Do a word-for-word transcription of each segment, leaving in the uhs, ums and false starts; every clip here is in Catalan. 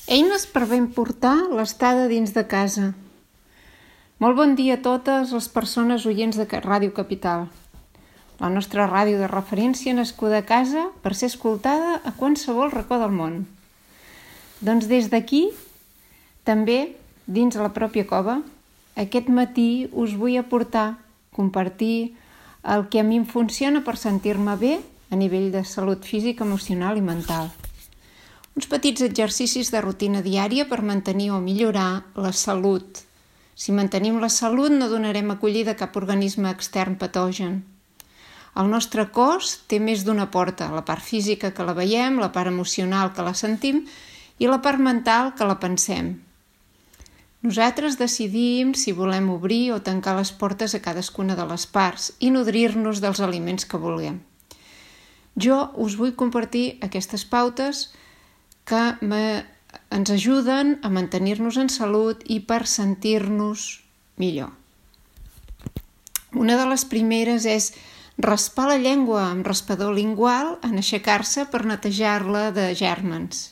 Eines per ben portar l'estada dins de casa. Molt bon dia a totes les persones oients de Ràdio Capital. La nostra ràdio de referència nascuda a casa per ser escoltada a qualsevol racó del món. Doncs des d'aquí, també dins la pròpia cova, aquest matí us vull aportar, compartir el que a mi em funciona per sentir-me bé a nivell de salut física, emocional i mental. Uns petits exercicis de rutina diària per mantenir o millorar la salut. Si mantenim la salut no donarem acollida a cap organisme extern patogen. El nostre cos té més d'una porta, la part física que la veiem, la part emocional que la sentim i la part mental que la pensem. Nosaltres decidim si volem obrir o tancar les portes a cadascuna de les parts i nodrir-nos dels aliments que vulguem. Jo us vull compartir aquestes pautes que me, ens ajuden a mantenir-nos en salut i per sentir-nos millor. Una de les primeres és raspar la llengua amb raspador lingual en aixecar-se per netejar-la de gèrmens.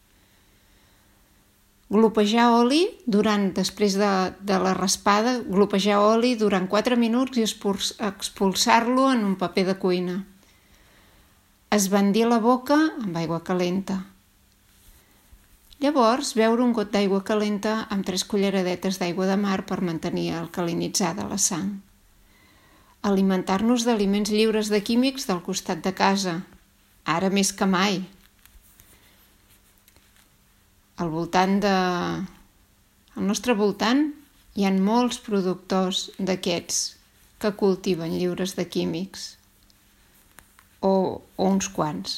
Glopejar oli durant, després de, de la raspada, glopejar oli durant quatre minuts i expulsar-lo en un paper de cuina. Esbandir la boca amb aigua calenta. Llavors, beure un got d'aigua calenta amb tres culleradetes d'aigua de mar per mantenir alcalinitzada la sang. Alimentar-nos d'aliments lliures de químics del costat de casa, ara més que mai. Al voltant de... Al nostre voltant hi ha molts productors d'aquests que cultiven lliures de químics, o, o uns quants.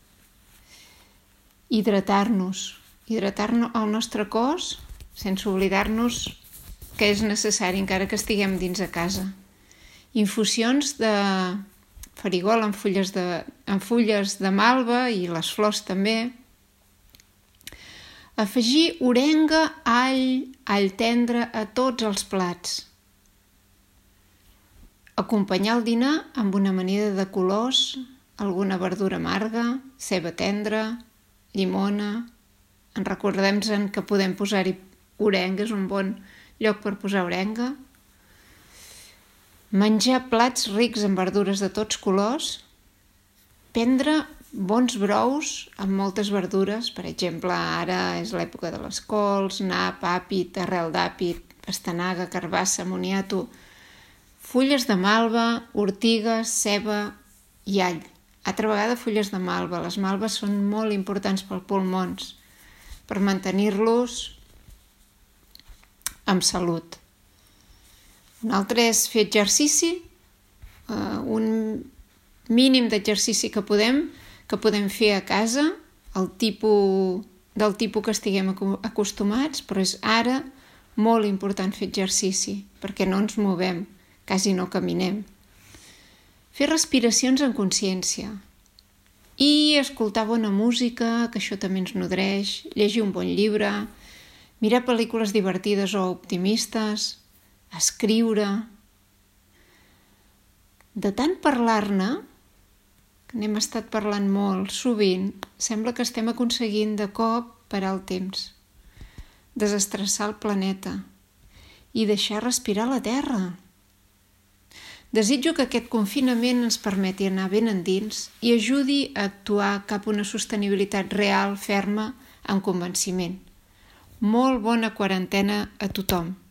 Hidratar-nos. Hidratar el nostre cos sense oblidar-nos que és necessari encara que estiguem dins de casa. Infusions de farigol amb fulles de, amb fulles de malva i les flors també. Afegir orenga, all, all tendre a tots els plats. Acompanyar el dinar amb una amanida de colors, alguna verdura amarga, ceba tendra, llimona. En recordem-se'n que podem posar-hi orenga, és un bon lloc per posar orenga. Menjar plats rics en verdures de tots colors. Prendre bons brous amb moltes verdures, per exemple, ara és l'època de les cols, nap, àpid, arrel d'àpid, pastanaga, carbassa, moniato, fulles de malva, ortigues, ceba i all. Altra vegada fulles de malva. Les malves són molt importants pels pulmons, per mantenir-los amb salut. Un altre és fer exercici, uh, un mínim d'exercici que podem, que podem fer a casa, el tipus, del tipus que estiguem acostumats, però és ara molt important fer exercici, perquè no ens movem, quasi no caminem. Fer respiracions en consciència. I escoltar bona música, que això també ens nodreix, llegir un bon llibre, mirar pel·lícules divertides o optimistes, escriure. De tant parlar-ne, que n'hem estat parlant molt sovint, sembla que estem aconseguint de cop parar el temps, desestressar el planeta i deixar respirar la Terra. Desitjo que aquest confinament ens permeti anar ben endins i ajudi a actuar cap a una sostenibilitat real, ferma, amb convenciment. Molt bona quarantena a tothom.